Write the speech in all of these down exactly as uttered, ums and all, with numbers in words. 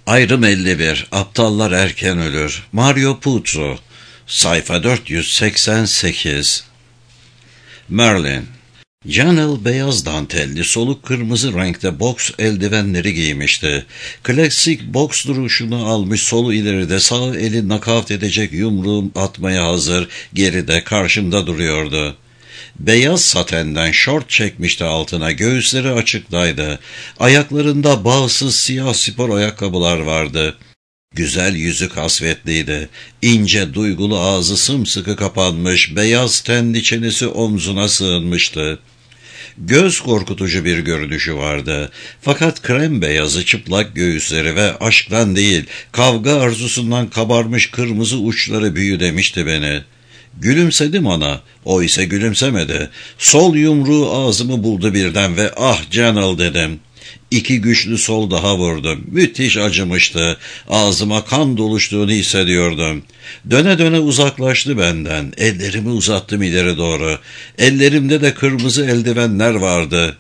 Ayrım elli bir. Aptallar erken ölür. Mario Puzo. Sayfa dört yüz seksen sekiz. Merlin. Janel beyaz dantelli, soluk kırmızı renkte boks eldivenleri giymişti. Klasik boks duruşunu almış, solu ileride, sağ eli nakavt edecek yumruğu atmaya hazır, geride karşımda duruyordu. Beyaz satenden şort çekmişti altına, göğüsleri açıktaydı. Ayaklarında bağsız siyah spor ayakkabılar vardı. Güzel yüzü kasvetliydi. İnce duygulu ağzı sımsıkı kapanmış, beyaz tenli çenesi omzuna sığınmıştı. Göz korkutucu bir görünüşü vardı. Fakat krem beyazı çıplak göğüsleri ve aşktan değil, kavga arzusundan kabarmış kırmızı uçları büyülemişti beni. Gülümsedim ona, o ise gülümsemedi. Sol yumruğu ağzımı buldu birden ve "Ah Janel" dedim. İki güçlü sol daha vurdum. Müthiş acımıştı. Ağzıma kan doluştuğunu hissediyordum. Döne döne uzaklaştı benden. Ellerimi uzattım ileri doğru. Ellerimde de kırmızı eldivenler vardı.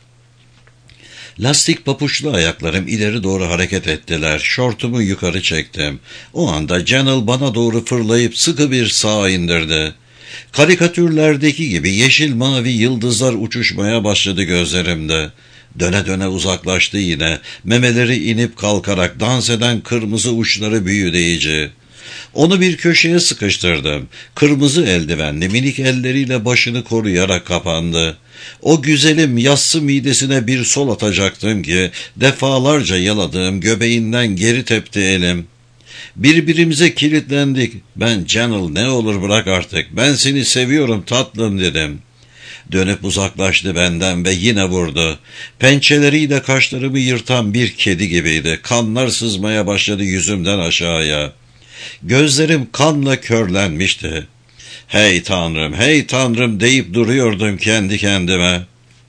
Lastik papuçlu ayaklarım ileri doğru hareket ettiler. Şortumu yukarı çektim. O anda Janel bana doğru fırlayıp sıkı bir sağ indirdi. Karikatürlerdeki gibi yeşil mavi yıldızlar uçuşmaya başladı gözlerimde. Döne döne uzaklaştı yine. Memeleri inip kalkarak dans eden kırmızı uçları büyüleyici. Onu bir köşeye sıkıştırdım. Kırmızı eldivenli minik elleriyle başını koruyarak kapandı. O güzelim yassı midesine bir sol atacaktım ki defalarca yaladığım göbeğinden geri tepti elim. Birbirimize kilitlendik. Ben "Janel, ne olur bırak artık. Ben seni seviyorum tatlım" dedim. Dönüp uzaklaştı benden ve yine vurdu. Pençeleriyle kaşlarımı yırtan bir kedi gibiydi. Kanlar sızmaya başladı yüzümden aşağıya. Gözlerim kanla körlenmişti. "Hey Tanrım, hey Tanrım" deyip duruyordum kendi kendime.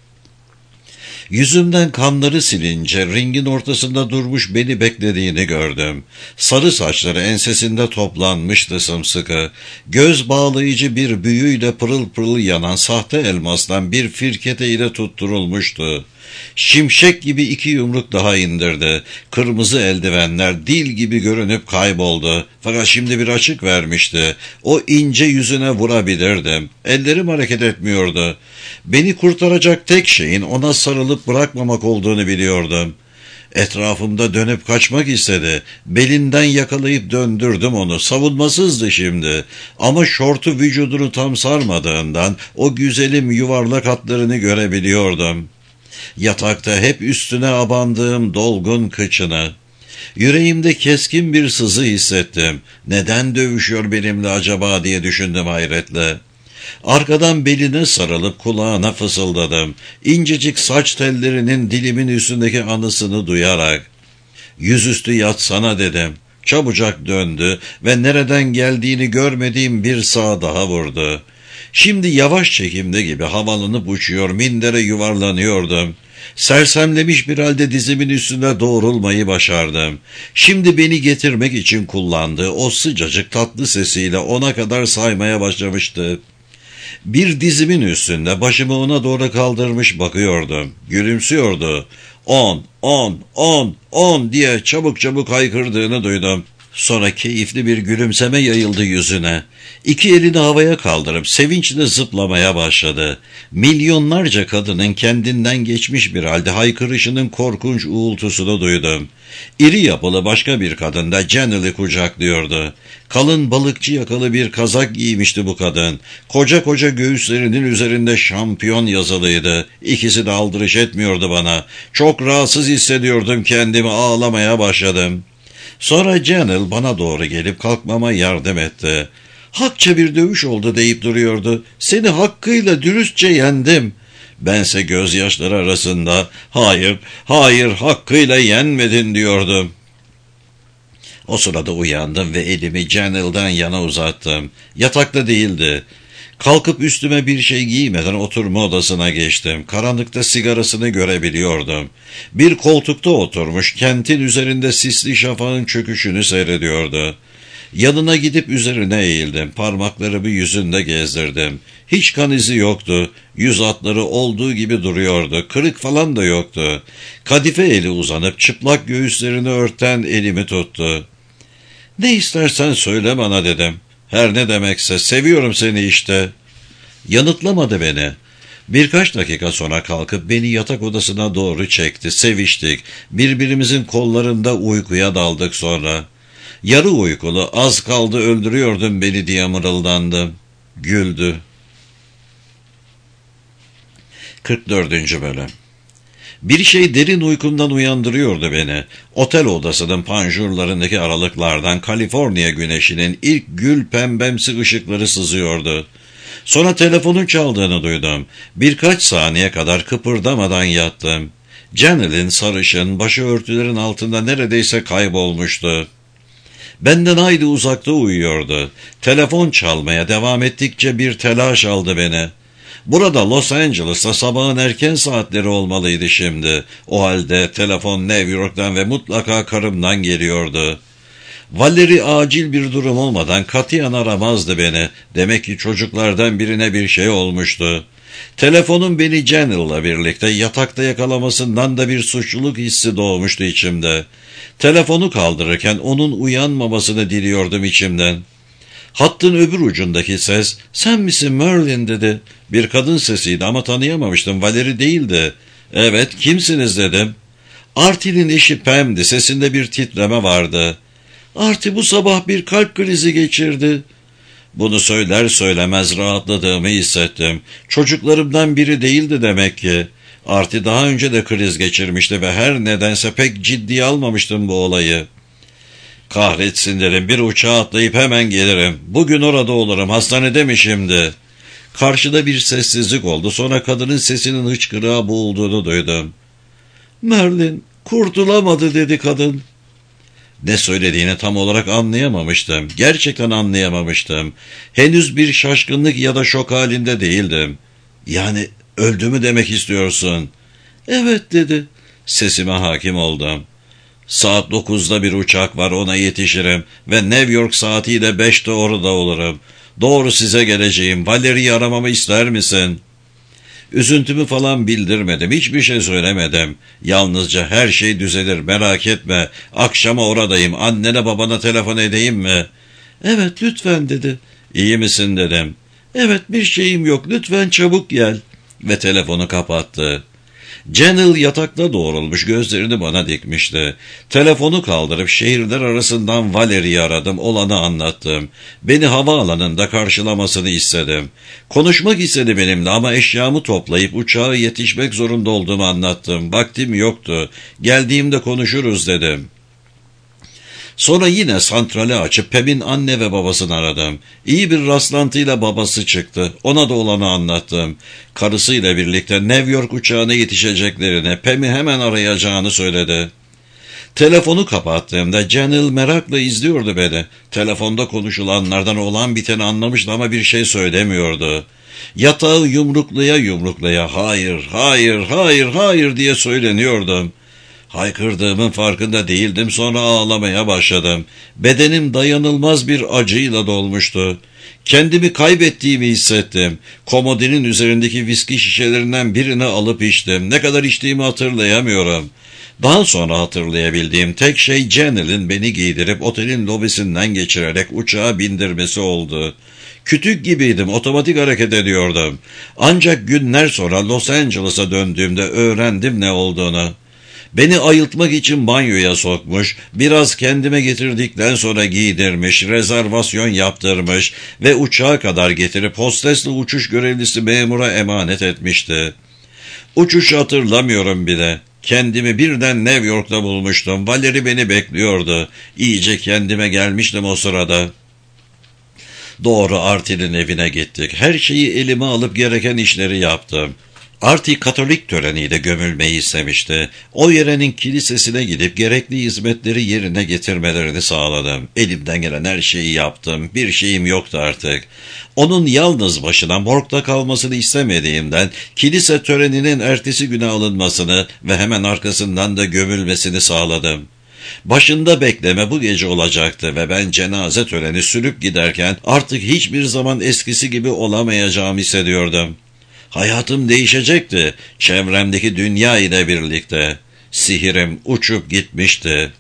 Yüzümden kanları silince ringin ortasında durmuş beni beklediğini gördüm. Sarı saçları ensesinde toplanmıştı sımsıkı. Göz bağlayıcı bir büyüyle pırıl pırıl yanan sahte elmastan bir firkete ile tutturulmuştu. Şimşek gibi iki yumruk daha indirdi. Kırmızı eldivenler dil gibi görünüp kayboldu. Fakat şimdi bir açık vermişti. O ince yüzüne vurabilirdim. Ellerim hareket etmiyordu. Beni kurtaracak tek şeyin ona sarılıp bırakmamak olduğunu biliyordum. Etrafımda dönüp kaçmak istedi. Belinden yakalayıp döndürdüm onu. Savunmasızdı şimdi. Ama şortu vücudunu tam sarmadığından o güzelim yuvarlak hatlarını görebiliyordum. Yatakta hep üstüne abandığım dolgun kıçını. Yüreğimde keskin bir sızı hissettim. Neden dövüşüyor benimle acaba diye düşündüm hayretle. Arkadan beline sarılıp kulağına fısıldadım. İncecik saç tellerinin dilimin üstündeki anısını duyarak. "Yüzüstü yatsana" dedim. Çabucak döndü ve nereden geldiğini görmediğim bir sağ daha vurdu. Şimdi yavaş çekimde gibi havalanıp uçuyor, mindere yuvarlanıyordum. Sersemlemiş bir halde dizimin üstüne doğrulmayı başardım. Şimdi beni getirmek için kullandığı o sıcacık tatlı sesiyle ona kadar saymaya başlamıştı. Bir dizimin üstünde başımı ona doğru kaldırmış bakıyordum. Gülümsüyordu. On, on, on, on diye çabuk çabuk haykırdığını duydum. Sonra keyifli bir gülümseme yayıldı yüzüne. İki elini havaya kaldırıp sevinçle zıplamaya başladı. Milyonlarca kadının kendinden geçmiş bir halde haykırışının korkunç uğultusunu duydum. İri yapılı başka bir kadın da Janel'i kucaklıyordu. Kalın balıkçı yakalı bir kazak giymişti bu kadın. Koca koca göğüslerinin üzerinde şampiyon yazılıydı. İkisi de aldırış etmiyordu bana. Çok rahatsız hissediyordum kendimi, ağlamaya başladım. Sonra Janel bana doğru gelip kalkmama yardım etti. "Hakça bir dövüş oldu" deyip duruyordu. "Seni hakkıyla dürüstçe yendim." Bense gözyaşları arasında "Hayır, hayır, hakkıyla yenmedin" diyordum. O sırada uyandım ve elimi Janel'den yana uzattım. Yatakta değildi. Kalkıp üstüme bir şey giymeden oturma odasına geçtim. Karanlıkta sigarasını görebiliyordum. Bir koltukta oturmuş, kentin üzerinde sisli şafağın çöküşünü seyrediyordu. Yanına gidip üzerine eğildim. Parmaklarımı yüzünde gezdirdim. Hiç kan izi yoktu. Yüz hatları olduğu gibi duruyordu. Kırık falan da yoktu. Kadife eli uzanıp çıplak göğüslerini örten elimi tuttu. "Ne istersen söyle bana," dedim. "Her ne demekse, seviyorum seni işte." Yanıtlamadı beni. Birkaç dakika sonra kalkıp beni yatak odasına doğru çekti. Seviştik. Birbirimizin kollarında uykuya daldık sonra. Yarı uykulu, "Az kaldı öldürüyordun beni," diye mırıldandım. Güldü. kırk dördüncü Bölüm. Bir şey derin uykumdan uyandırıyordu beni. Otel odasının panjurlarındaki aralıklardan Kaliforniya güneşinin ilk gül pembemsi ışıkları sızıyordu. Sonra telefonun çaldığını duydum. Birkaç saniye kadar kıpırdamadan yattım. Janel'in sarışın, başı örtülerin altında neredeyse kaybolmuştu. Benden hayli uzakta uyuyordu. Telefon çalmaya devam ettikçe bir telaş aldı beni. Burada Los Angeles'ta sabahın erken saatleri olmalıydı şimdi. O halde telefon New York'tan ve mutlaka karımdan geliyordu. Valeri acil bir durum olmadan katiyen aramazdı beni. Demek ki çocuklardan birine bir şey olmuştu. Telefonun beni Janel'la birlikte yatakta yakalamasından da bir suçluluk hissi doğmuştu içimde. Telefonu kaldırırken onun uyanmamasını diliyordum içimden. Hattın öbür ucundaki ses, "Sen misin Merlin?" dedi. Bir kadın sesiydi ama tanıyamamıştım. Valeri değildi. "Evet, kimsiniz?" dedim. Artie'nin eşi Pam'di. Sesinde bir titreme vardı. "Artie bu sabah bir kalp krizi geçirdi." Bunu söyler söylemez rahatladığımı hissettim. Çocuklarımdan biri değildi demek ki. Artie daha önce de kriz geçirmişti ve her nedense pek ciddiye almamıştım bu olayı. "Kahretsin," dedim, "bir uçağa atlayıp hemen gelirim. Bugün orada olurum. Hastanede mi şimdi?" Karşıda bir sessizlik oldu. Sonra kadının sesinin hıçkırığa boğulduğunu duydum. "Merlin kurtulamadı," dedi kadın. Ne söylediğini tam olarak anlayamamıştım. Gerçekten anlayamamıştım. Henüz bir şaşkınlık ya da şok halinde değildim. "Yani öldü mü demek istiyorsun?" "Evet," dedi. Sesime hakim oldum. "Saat dokuzda bir uçak var, ona yetişirim ve New York saatiyle beşte orada olurum. Doğru size geleceğim. Valeri'yi aramamı ister misin?" Üzüntümü falan bildirmedim. Hiçbir şey söylemedim. Yalnızca "Her şey düzelir, merak etme. Akşama oradayım. Annene babana telefon edeyim mi?" "Evet, lütfen," dedi. "İyi misin?" dedim. "Evet, bir şeyim yok. Lütfen çabuk gel." Ve telefonu kapattı. Janel yatakta doğrulmuş, gözlerini bana dikmişti. Telefonu kaldırıp şehirler arasından Valeri'yi aradım, olanı anlattım. Beni havaalanında karşılamasını istedim. Konuşmak istedi benimle ama eşyamı toplayıp uçağa yetişmek zorunda olduğumu anlattım. Vaktim yoktu. "Geldiğimde konuşuruz," dedim. Sonra yine santrali açıp Pam'in anne ve babasını aradım. İyi bir rastlantıyla babası çıktı. Ona da olanı anlattım. Karısıyla birlikte New York uçağına yetişeceklerini, Pam'i hemen arayacağını söyledi. Telefonu kapattığımda Janel merakla izliyordu beni. Telefonda konuşulanlardan olan biteni anlamıştı ama bir şey söylemiyordu. Yatağı yumruklaya yumruklaya "Hayır, hayır, hayır, hayır," diye söyleniyordum. Haykırdığımın farkında değildim, sonra ağlamaya başladım. Bedenim dayanılmaz bir acıyla dolmuştu. Kendimi kaybettiğimi hissettim. Komodinin üzerindeki viski şişelerinden birini alıp içtim. Ne kadar içtiğimi hatırlayamıyorum. Daha sonra hatırlayabildiğim tek şey Janel'in beni giydirip otelin lobisinden geçirerek uçağa bindirmesi oldu. Kütük gibiydim, otomatik hareket ediyordum. Ancak günler sonra Los Angeles'a döndüğümde öğrendim ne olduğunu. Beni ayıltmak için banyoya sokmuş, biraz kendime getirdikten sonra giydirmiş, rezervasyon yaptırmış ve uçağa kadar getirip hostesle uçuş görevlisi memura emanet etmişti. Uçuşu hatırlamıyorum bile. Kendimi birden New York'ta bulmuştum. Valeri beni bekliyordu. İyice kendime gelmiştim o sırada. Doğru Artie'nin evine gittik. Her şeyi elime alıp gereken işleri yaptım. Artie Katolik töreniyle gömülmeyi istemişti. O yerenin kilisesine gidip gerekli hizmetleri yerine getirmelerini sağladım. Elimden gelen her şeyi yaptım. Bir şeyim yoktu artık. Onun yalnız başına morgda kalmasını istemediğimden kilise töreninin ertesi güne alınmasını ve hemen arkasından da gömülmesini sağladım. Başında bekleme bu gece olacaktı ve ben cenaze töreni sürüp giderken artık hiçbir zaman eskisi gibi olamayacağımı hissediyordum. Hayatım değişecekti, çevremdeki dünya ile birlikte. Sihirim uçup gitmişti.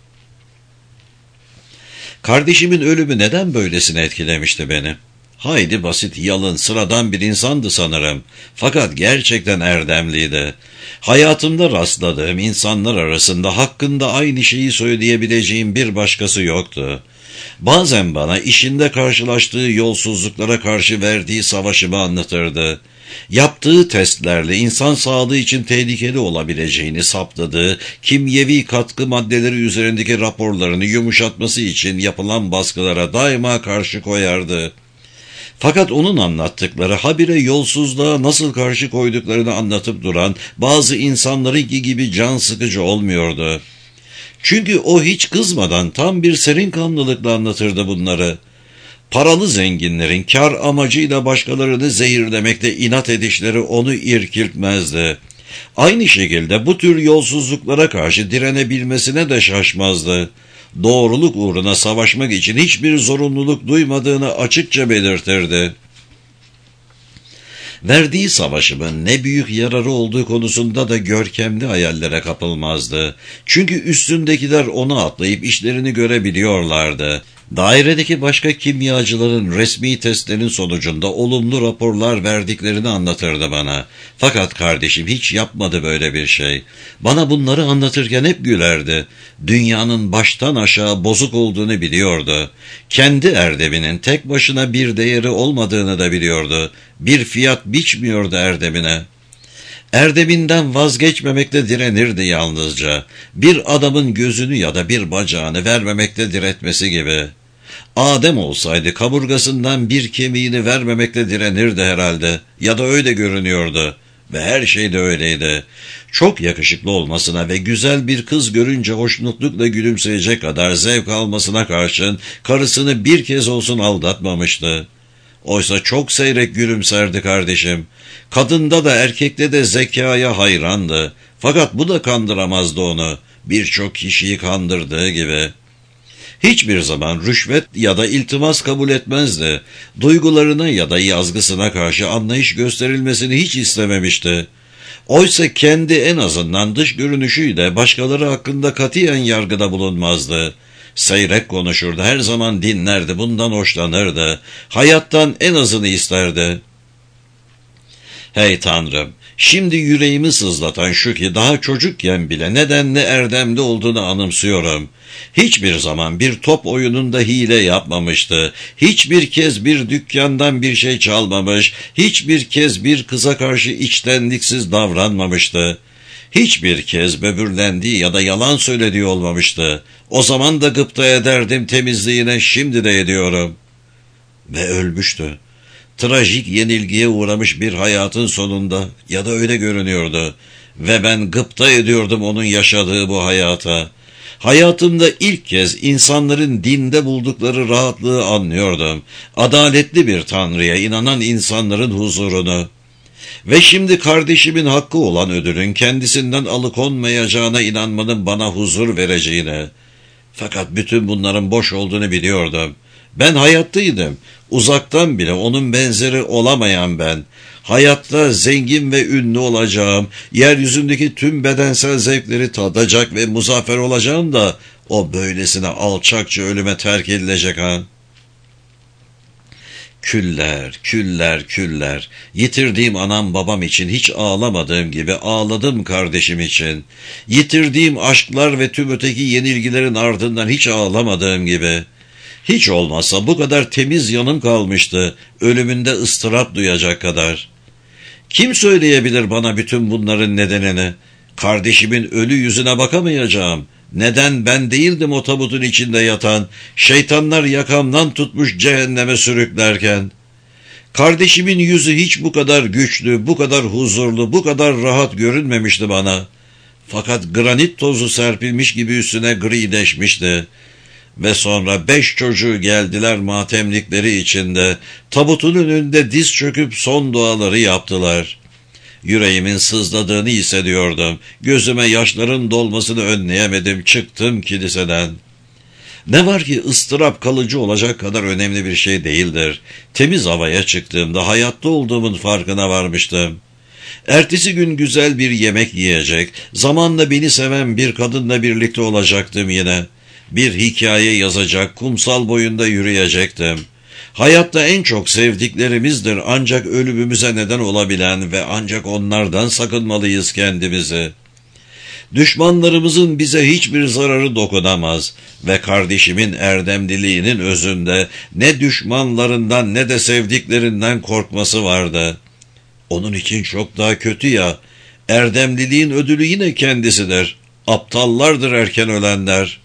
Kardeşimin ölümü neden böylesine etkilemişti beni? Haydi basit, yalın, sıradan bir insandı sanırım. Fakat gerçekten erdemliydi. Hayatımda rastladığım insanlar arasında hakkında aynı şeyi söyleyebileceğim bir başkası yoktu. Bazen bana işinde karşılaştığı yolsuzluklara karşı verdiği savaşımı anlatırdı. Yaptığı testlerle insan sağlığı için tehlikeli olabileceğini saptadığı kimyevi katkı maddeleri üzerindeki raporlarını yumuşatması için yapılan baskılara daima karşı koyardı. Fakat onun anlattıkları habire yolsuzluğa nasıl karşı koyduklarını anlatıp duran bazı insanlarınki gibi can sıkıcı olmuyordu. Çünkü o hiç kızmadan tam bir serinkanlılıkla anlatırdı bunları. Paralı zenginlerin kar amacıyla başkalarını zehirlemekte inat edişleri onu irkiltmezdi. Aynı şekilde bu tür yolsuzluklara karşı direnebilmesine de şaşmazdı. Doğruluk uğruna savaşmak için hiçbir zorunluluk duymadığını açıkça belirtirdi. Verdiği savaşımın ne büyük yararı olduğu konusunda da görkemli hayallere kapılmazdı. Çünkü üstündekiler onu atlayıp işlerini görebiliyorlardı. Dairedeki başka kimyacıların resmi testlerin sonucunda olumlu raporlar verdiklerini anlatırdı bana. Fakat kardeşim hiç yapmadı böyle bir şey. Bana bunları anlatırken hep gülerdi. Dünyanın baştan aşağı bozuk olduğunu biliyordu. Kendi erdeminin tek başına bir değeri olmadığını da biliyordu. Bir fiyat biçmiyordu erdemine. Erdeminden vazgeçmemekte direnirdi yalnızca. Bir adamın gözünü ya da bir bacağını vermemekte diretmesi gibi. Adem olsaydı kaburgasından bir kemiğini vermemekte direnirdi herhalde. Ya da öyle görünüyordu. Ve her şey de öyleydi. Çok yakışıklı olmasına ve güzel bir kız görünce hoşnutlukla gülümseyecek kadar zevk almasına karşın karısını bir kez olsun aldatmamıştı. Oysa çok seyrek gülümserdi kardeşim. Kadında da erkekte de zekaya hayrandı. Fakat bu da kandıramazdı onu. Birçok kişiyi kandırdığı gibi. Hiçbir zaman rüşvet ya da iltimas kabul etmezdi. Duygularına ya da yazgısına karşı anlayış gösterilmesini hiç istememişti. Oysa kendi en azından dış görünüşüyle başkaları hakkında katiyen yargıda bulunmazdı. Seyrek konuşurdu, her zaman dinlerdi, bundan hoşlanırdı. Hayattan en azını isterdi. Hey Tanrım, şimdi yüreğimi sızlatan şu ki daha çocukken bile nedenle erdemli olduğunu anımsıyorum. Hiçbir zaman bir top oyununda hile yapmamıştı. Hiçbir kez bir dükkandan bir şey çalmamış. Hiçbir kez bir kıza karşı içtenliksiz davranmamıştı. Hiçbir kez böbürlendiği ya da yalan söylediği olmamıştı. O zaman da gıpta ederdim temizliğine, şimdi de ediyorum. Ve ölmüştü. Trajik yenilgiye uğramış bir hayatın sonunda, ya da öyle görünüyordu. Ve ben gıpta ediyordum onun yaşadığı bu hayata. Hayatımda ilk kez insanların dinde buldukları rahatlığı anlıyordum. Adaletli bir Tanrı'ya inanan insanların huzurunu. Ve şimdi kardeşimin hakkı olan ödülün kendisinden alıkonmayacağına inanmanın bana huzur vereceğine. Fakat bütün bunların boş olduğunu biliyordum. Ben hayattaydım. Uzaktan bile onun benzeri olamayan ben. Hayatta zengin ve ünlü olacağım. Yeryüzündeki tüm bedensel zevkleri tadacak ve muzaffer olacağım da o böylesine alçakça ölüme terk edilecek ha. Küller, küller, küller. Yitirdiğim anam babam için hiç ağlamadığım gibi ağladım kardeşim için. Yitirdiğim aşklar ve tüm öteki yenilgilerin ardından hiç ağlamadığım gibi. Hiç olmazsa bu kadar temiz yanım kalmıştı, ölümünde ıstırap duyacak kadar. Kim söyleyebilir bana bütün bunların nedenini? Kardeşimin ölü yüzüne bakamayacağım. Neden ben değildim o tabutun içinde yatan, şeytanlar yakamdan tutmuş cehenneme sürüklerken? Kardeşimin yüzü hiç bu kadar güçlü, bu kadar huzurlu, bu kadar rahat görünmemişti bana. Fakat granit tozu serpilmiş gibi üstüne grileşmişti. Ve sonra beş çocuğu geldiler matemlikleri içinde, tabutun önünde diz çöküp son duaları yaptılar. Yüreğimin sızladığını hissediyordum. Gözüme yaşların dolmasını önleyemedim. Çıktım kiliseden. Ne var ki ıstırap kalıcı olacak kadar önemli bir şey değildir. Temiz havaya çıktığımda hayatta olduğumun farkına varmıştım. Ertesi gün güzel bir yemek yiyecek, zamanla beni seven bir kadınla birlikte olacaktım yine. Bir hikaye yazacak, kumsal boyunda yürüyecektim. Hayatta en çok sevdiklerimizdir ancak ölümümüze neden olabilen ve ancak onlardan sakınmalıyız kendimizi. Düşmanlarımızın bize hiçbir zararı dokunamaz ve kardeşimin erdemliliğinin özünde ne düşmanlarından ne de sevdiklerinden korkması vardı. Onun için çok daha kötü ya, erdemliliğin ödülü yine kendisidir. Aptallardır erken ölenler.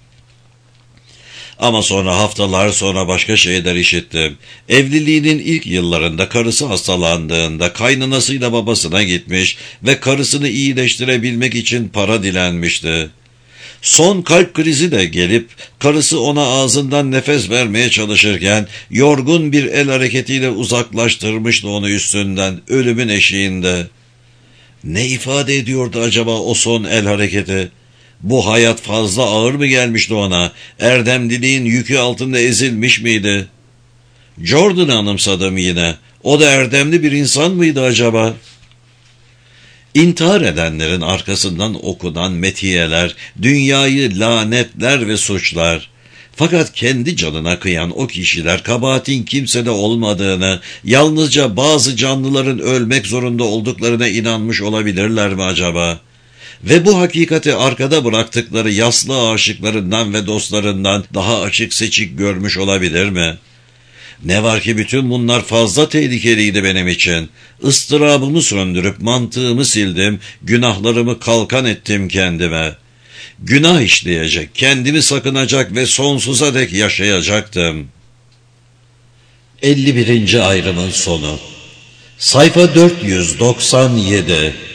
Ama sonra haftalar sonra başka şeyler işittim. Evliliğinin ilk yıllarında karısı hastalandığında kaynanasıyla babasına gitmiş ve karısını iyileştirebilmek için para dilenmişti. Son kalp krizi de gelip karısı ona ağzından nefes vermeye çalışırken yorgun bir el hareketiyle uzaklaştırmıştı onu üstünden ölümün eşiğinde. Ne ifade ediyordu acaba o son el hareketi? Bu hayat fazla ağır mı gelmişti ona? Erdemliliğin yükü altında ezilmiş miydi? Jordan'ı anımsadım yine. O da erdemli bir insan mıydı acaba? İntihar edenlerin arkasından okunan metiyeler, dünyayı lanetler ve suçlar. Fakat kendi canına kıyan o kişiler kabahatin kimsede olmadığını, yalnızca bazı canlıların ölmek zorunda olduklarına inanmış olabilirler mi acaba? Ve bu hakikati arkada bıraktıkları yaslı aşıklarından ve dostlarından daha açık seçik görmüş olabilir mi? Ne var ki bütün bunlar fazla tehlikeliydi benim için. Istırabımı söndürüp mantığımı sildim, günahlarımı kalkan ettim kendime. Günah işleyecek, kendimi sakınacak ve sonsuza dek yaşayacaktım. elli birinci ayrımın sonu. Sayfa dört yüz doksan yedi.